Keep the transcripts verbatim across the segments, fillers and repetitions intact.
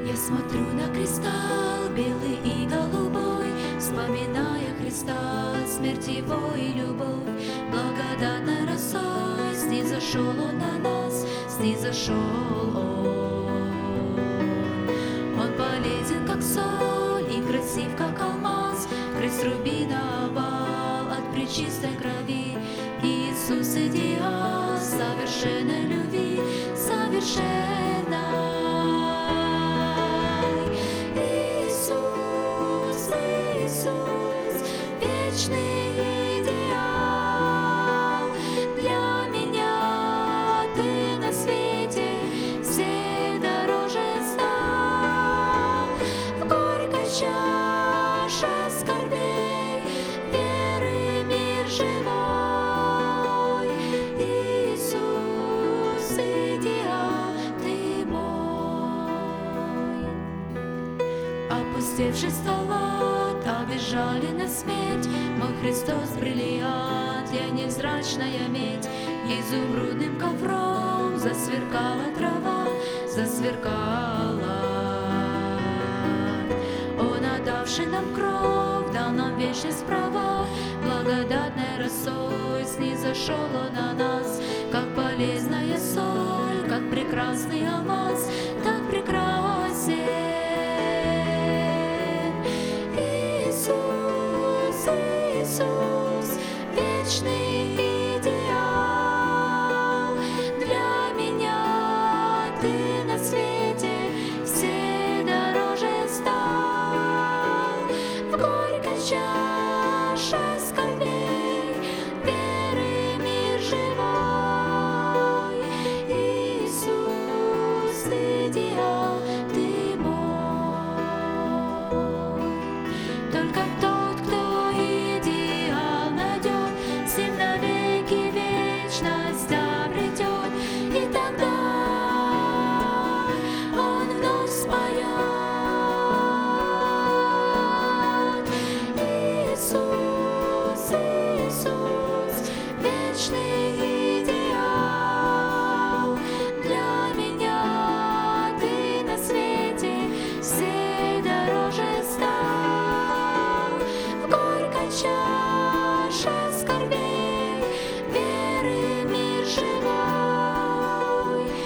Я смотрю на кристалл белый и голубой, вспоминая Христа, смерть Его и любовь. Благодатной росой снизошел Он на нас, снизошел Он. Он полезен, как соль, и красив, как алмаз, крест рубиновал от пречистой крови. Иисус идеал совершенной любви, совершенной. Иисус, Иисус, вечный идеал. Для меня Ты на свете все дороже стал. В горькой чаше скорбей веры мир живой. Иисус, идеал Ты мой. Опустевший столот, обижали на смерть, мой Христос бриллиант, я невзрачная медь. Изумрудным ковром засверкала трава, засверкала. Он, отдавший нам кровь, дал нам вечность права. Благодатной росой снизошел Он на нас, как полезная соль, как прекрасный алмаз, так прекрасен. Иисус, Иисус, вечный идеал. Для меня Ты на свете все дороже стал. В горькой чаше скорбей веры мир живой. Иисус, идеал Ты мой. Только тот, кто идеал найдет, с ним навеки вечность обретет. И тогда он вновь споет. Иисус, Иисус, вечный идеал. Для меня Ты на свете все дороже стал. В горькой чаше скорбей веры мир живой.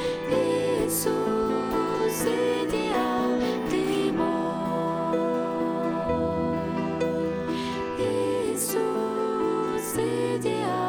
Иисус, идеал Ты мой. Иисус, идеал.